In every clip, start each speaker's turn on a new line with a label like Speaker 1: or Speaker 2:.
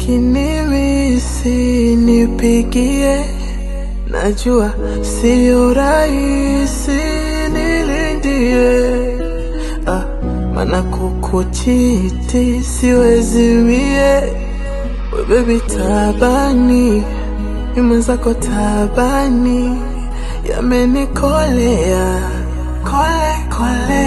Speaker 1: ukinimisi nipigie, najua sio rahisi nilindie. Mana kukuchiti siwezi mie, we baby tabani, mwenzako tabani, yamenikolea kole kole.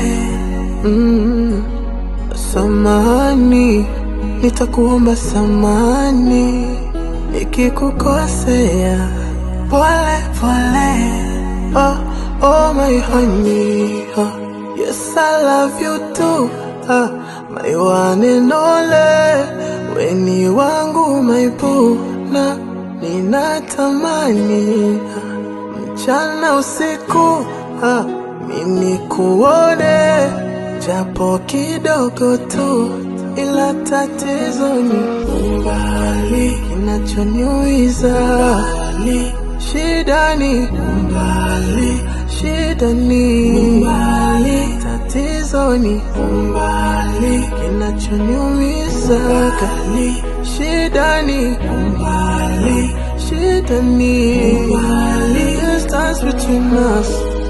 Speaker 1: Samahani, nitakuomba samahani nikikukosea, pole pole. Oh my honey, yes I love you too, my one and only, weni wangu my boo, na ninatamani mchana usiku mimi kuone, japo kidogo tu, ila tatizo ni umbali, kinachoniumiza shida ni umbali, shida ni umbali, tatizo ni umbali, kinachoniumiza shida ni umbali, shida ni umbali, distance between us.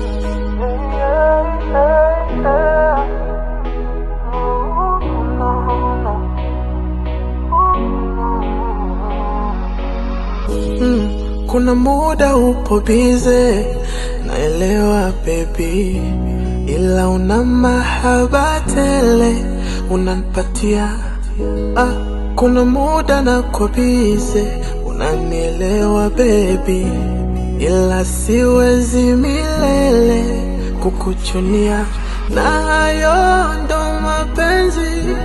Speaker 1: Kuna muda upo bize, naelewa baby, ila una mahaba tele unanipatia. Kuna muda nako bize, unanielewa baby, ila siwezi milele kukuchunia, na hayo ndo mapenzi,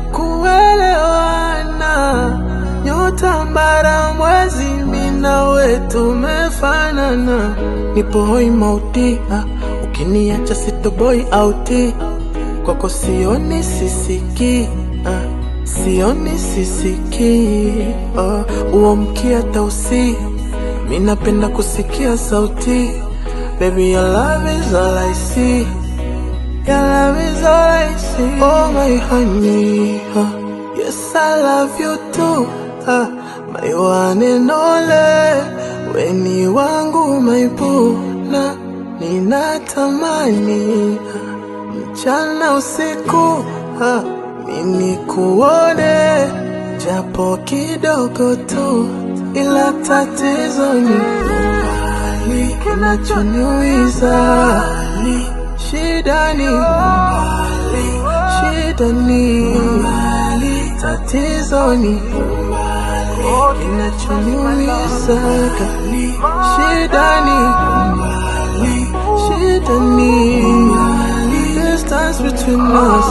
Speaker 1: kuelewana, nyota mbara mwezi, mina wetu mefanana. Nipo hoi mauti, ukiniacha sitoboi auti, kwako sioni sisiki, sioni sisiki. Uamkia tausi, minapenda kusikia sauti, baby your love is all I see, your love is all I see. Oh my honey, yes I love you too, my one and only, weni wangu my boo, na ninatamani mchana usiku mimi kuone, japo kidogo tu, ila tatizo ni umbali, kinachoniumiza shida ni umbali, shida ni umbali, tatizo ni umbali, kinachoniumiza shida ni umbali, shida ni umbali, distance between us.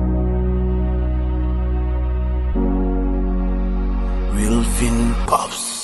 Speaker 1: Wilvin Pops.